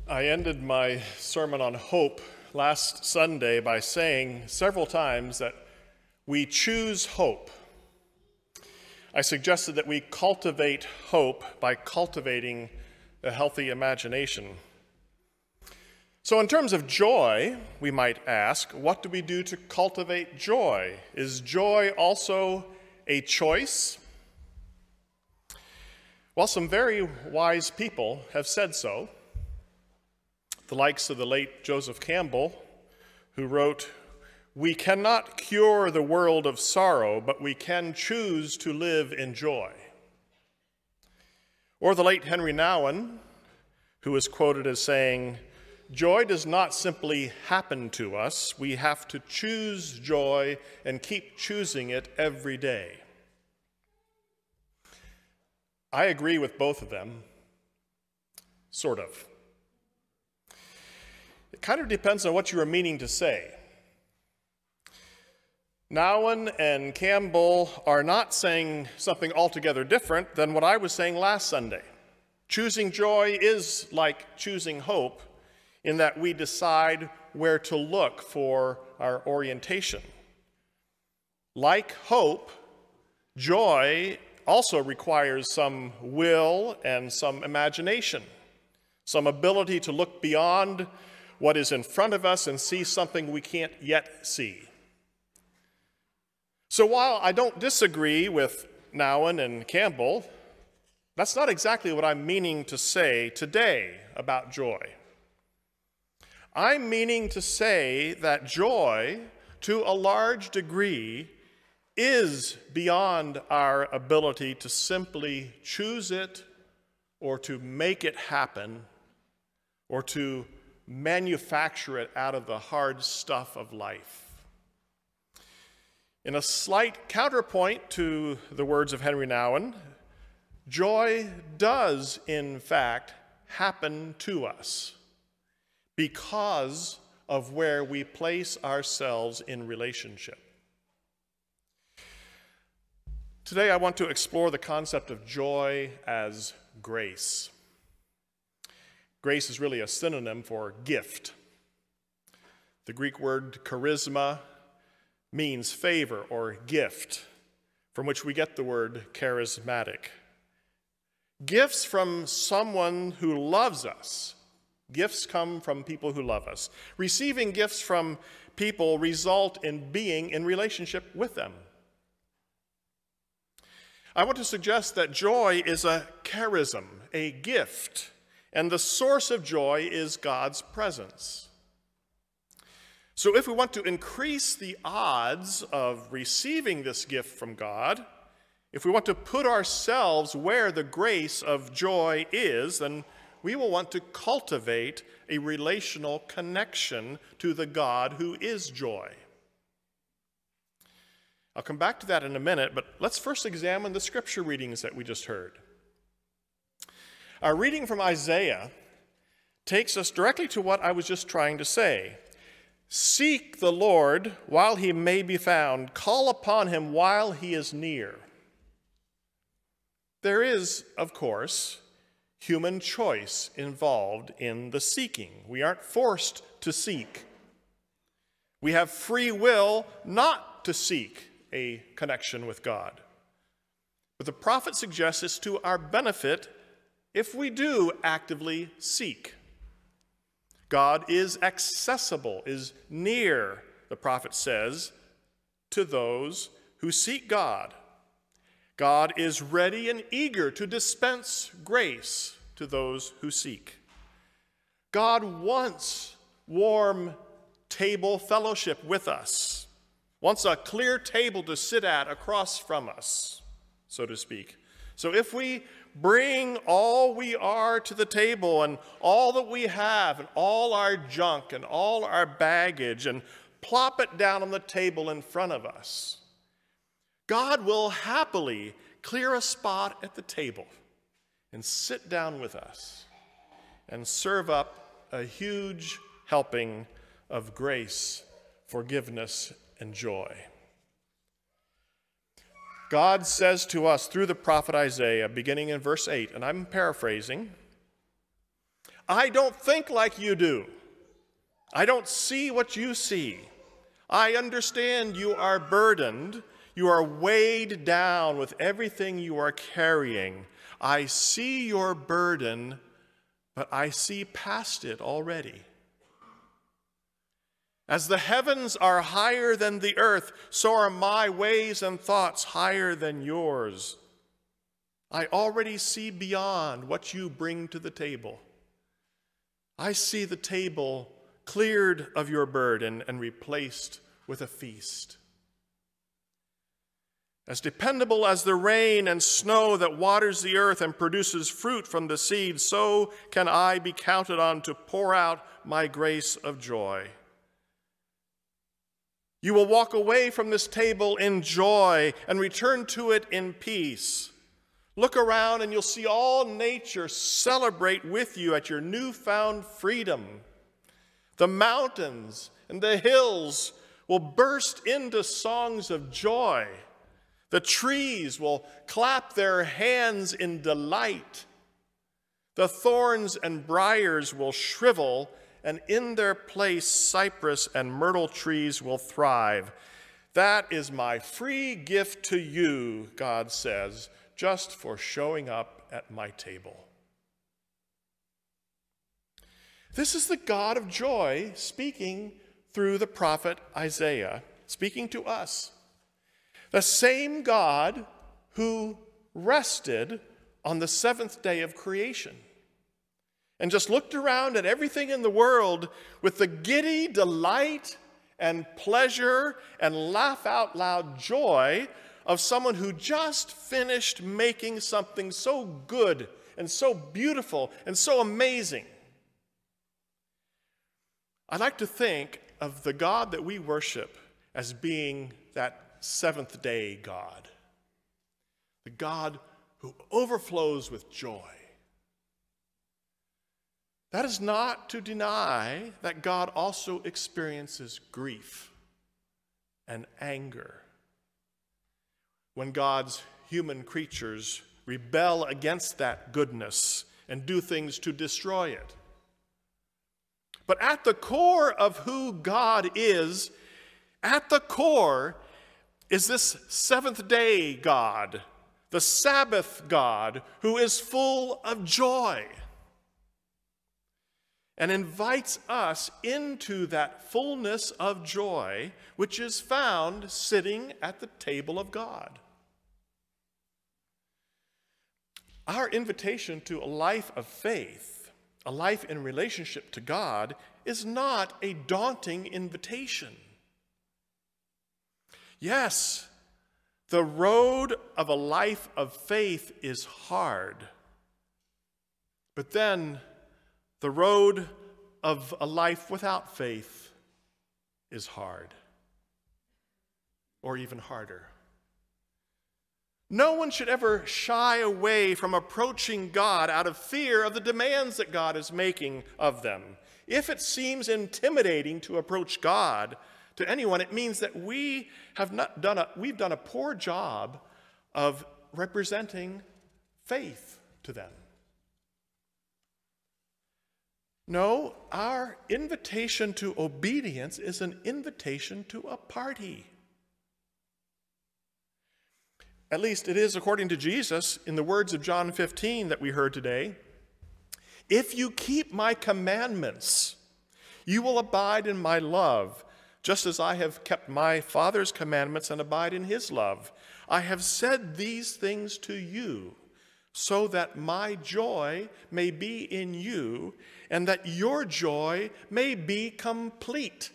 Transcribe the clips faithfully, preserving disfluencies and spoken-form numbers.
I ended my sermon on hope last Sunday by saying several times that we choose hope. I suggested that we cultivate hope by cultivating a healthy imagination. So in terms of joy, we might ask, what do we do to cultivate joy? Is joy also a choice? Well, some very wise people have said so. The likes of the late Joseph Campbell, who wrote, "We cannot cure the world of sorrow, but we can choose to live in joy." Or the late Henry Nouwen, who is quoted as saying, "Joy does not simply happen to us. We have to choose joy and keep choosing it every day." I agree with both of them, sort of. It kind of depends on what you are meaning to say. Nouwen and Campbell are not saying something altogether different than what I was saying last Sunday. Choosing joy is like choosing hope in that we decide where to look for our orientation. Like hope, joy also requires some will and some imagination, some ability to look beyond what is in front of us and see something we can't yet see. So while I don't disagree with Nouwen and Campbell, that's not exactly what I'm meaning to say today about joy. I'm meaning to say that joy, to a large degree, is beyond our ability to simply choose it or to make it happen or to manufacture it out of the hard stuff of life. In a slight counterpoint to the words of Henry Nouwen, joy does, in fact, happen to us because of where we place ourselves in relationship. Today, I want to explore the concept of joy as grace. Grace is really a synonym for gift. The Greek word charisma means favor or gift, from which we get the word charismatic. Gifts from someone who loves us. Gifts come from people who love us. Receiving gifts from people result in being in relationship with them. I want to suggest that joy is a charism, a gift, and the source of joy is God's presence. So if we want to increase the odds of receiving this gift from God, if we want to put ourselves where the grace of joy is, then we will want to cultivate a relational connection to the God who is joy. I'll come back to that in a minute, but let's first examine the scripture readings that we just heard. Our reading from Isaiah takes us directly to what I was just trying to say. Seek the Lord while he may be found. Call upon him while he is near. There is, of course, human choice involved in the seeking. We aren't forced to seek. We have free will not to seek a connection with God. But the prophet suggests it's to our benefit if we do actively seek. God is accessible, is near, the prophet says, to those who seek God. God is ready and eager to dispense grace to those who seek. God wants warm table fellowship with us, wants a clear table to sit at across from us, so to speak. So if we bring all we are to the table and all that we have and all our junk and all our baggage and plop it down on the table in front of us, God will happily clear a spot at the table and sit down with us and serve up a huge helping of grace, forgiveness, and joy. God says to us through the prophet Isaiah, beginning in verse eight, and I'm paraphrasing, I don't think like you do. I don't see what you see. I understand you are burdened. You are weighed down with everything you are carrying. I see your burden, but I see past it already. As the heavens are higher than the earth, so are my ways and thoughts higher than yours. I already see beyond what you bring to the table. I see the table cleared of your burden and replaced with a feast. As dependable as the rain and snow that waters the earth and produces fruit from the seed, so can I be counted on to pour out my grace of joy. You will walk away from this table in joy and return to it in peace. Look around and you'll see all nature celebrate with you at your newfound freedom. The mountains and the hills will burst into songs of joy. The trees will clap their hands in delight. The thorns and briars will shrivel, and in their place cypress and myrtle trees will thrive. That is my free gift to you, God says, just for showing up at my table. This is the God of joy speaking through the prophet Isaiah, speaking to us. The same God who rested on the seventh day of creation and just looked around at everything in the world with the giddy delight and pleasure and laugh out loud joy of someone who just finished making something so good and so beautiful and so amazing. I like to think of the God that we worship as being that seventh day God, the God who overflows with joy. That is not to deny that God also experiences grief and anger when God's human creatures rebel against that goodness and do things to destroy it. But at the core of who God is, at the core is this seventh day God, the Sabbath God, who is full of joy and invites us into that fullness of joy which is found sitting at the table of God. Our invitation to a life of faith, a life in relationship to God, is not a daunting invitation. Yes, the road of a life of faith is hard, but then the road of a life without faith is hard, or even harder. No one should ever shy away from approaching God out of fear of the demands that God is making of them. If it seems intimidating to approach God to anyone, it means that we have not done a, we've done a poor job of representing faith to them. No, our invitation to obedience is an invitation to a party. At least it is according to Jesus in the words of John fifteen that we heard today. If you keep my commandments, you will abide in my love, just as I have kept my Father's commandments and abide in his love. I have said these things to you, so that my joy may be in you, and that your joy may be complete.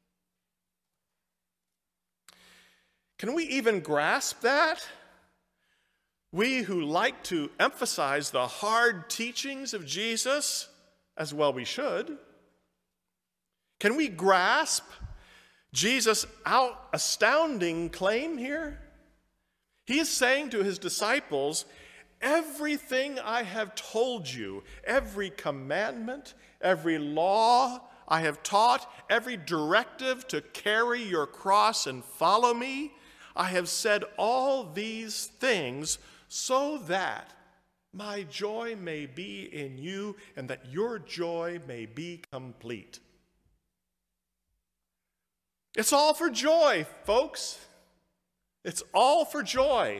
Can we even grasp that? We who like to emphasize the hard teachings of Jesus, as well we should. Can we grasp Jesus' out astounding claim here? He is saying to his disciples, everything I have told you, every commandment, every law I have taught, every directive to carry your cross and follow me, I have said all these things so that my joy may be in you, and that your joy may be complete. It's all for joy, folks. It's all for joy.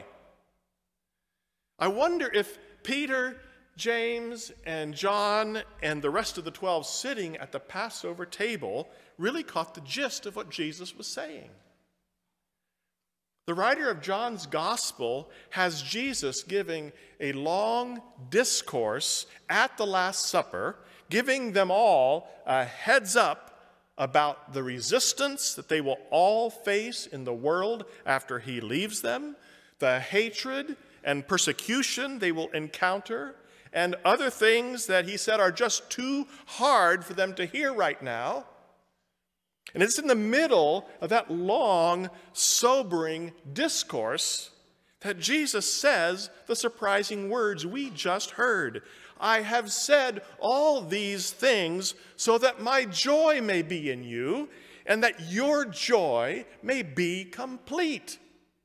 I wonder if Peter, James, and John, and the rest of the twelve sitting at the Passover table really caught the gist of what Jesus was saying. The writer of John's gospel has Jesus giving a long discourse at the Last Supper, giving them all a heads up about the resistance that they will all face in the world after he leaves them, the hatred and persecution they will encounter, and other things that he said are just too hard for them to hear right now. And it's in the middle of that long, sobering discourse that Jesus says the surprising words we just heard. I have said all these things so that my joy may be in you, and that your joy may be complete.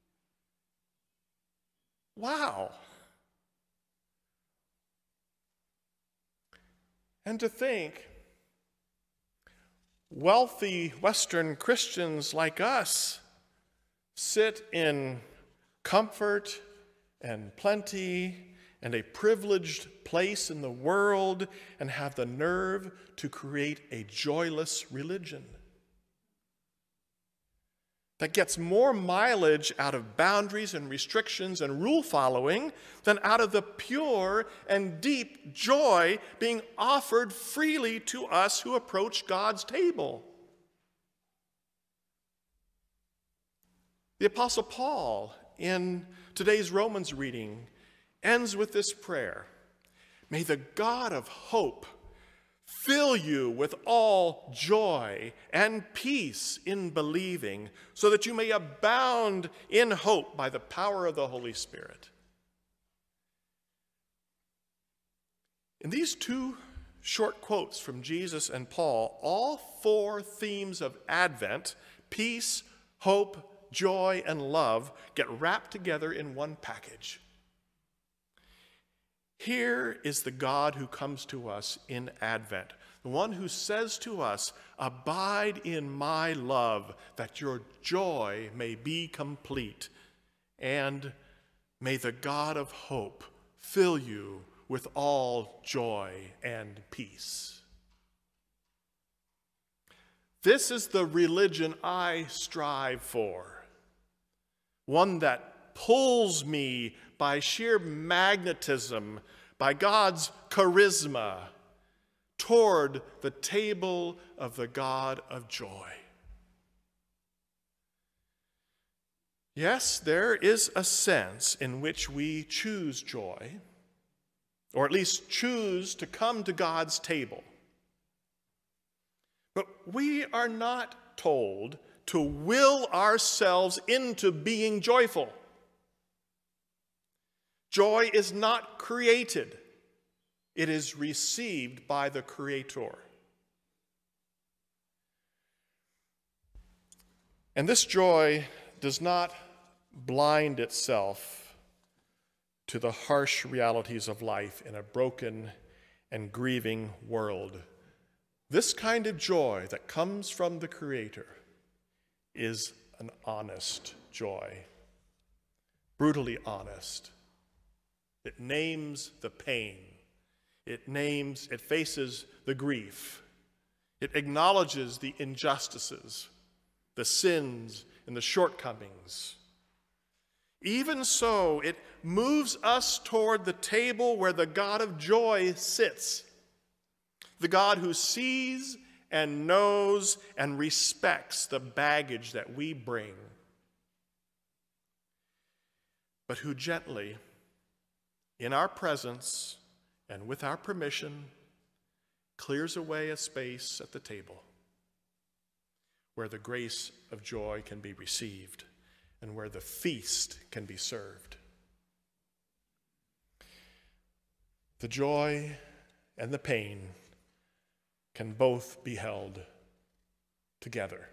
Wow. And to think, wealthy Western Christians like us sit in comfort and plenty and a privileged place in the world and have the nerve to create a joyless religion that gets more mileage out of boundaries and restrictions and rule following than out of the pure and deep joy being offered freely to us who approach God's table. The Apostle Paul, in today's Romans reading, ends with this prayer: may the God of hope fill you with all joy and peace in believing, so that you may abound in hope by the power of the Holy Spirit. In these two short quotes from Jesus and Paul, all four themes of Advent, peace, hope, joy, and love, get wrapped together in one package. Here is the God who comes to us in Advent, the one who says to us, abide in my love, that your joy may be complete, and may the God of hope fill you with all joy and peace. This is the religion I strive for, one that pulls me by sheer magnetism, by God's charisma, toward the table of the God of joy. Yes, there is a sense in which we choose joy, or at least choose to come to God's table. But we are not told to will ourselves into being joyful. Joy is not created. It is received by the Creator. And this joy does not blind itself to the harsh realities of life in a broken and grieving world. This kind of joy that comes from the Creator is an honest joy, brutally honest. It names the pain. It names, it faces the grief. It acknowledges the injustices, the sins, and the shortcomings. Even so, it moves us toward the table where the God of joy sits, the God who sees and knows and respects the baggage that we bring, but who gently, in our presence and with our permission, clears away a space at the table where the grace of joy can be received and where the feast can be served. The joy and the pain can both be held together.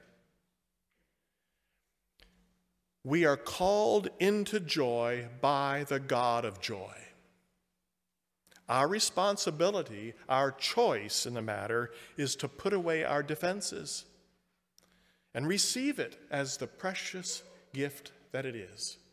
We are called into joy by the God of joy. Our responsibility, our choice in the matter, is to put away our defenses and receive it as the precious gift that it is.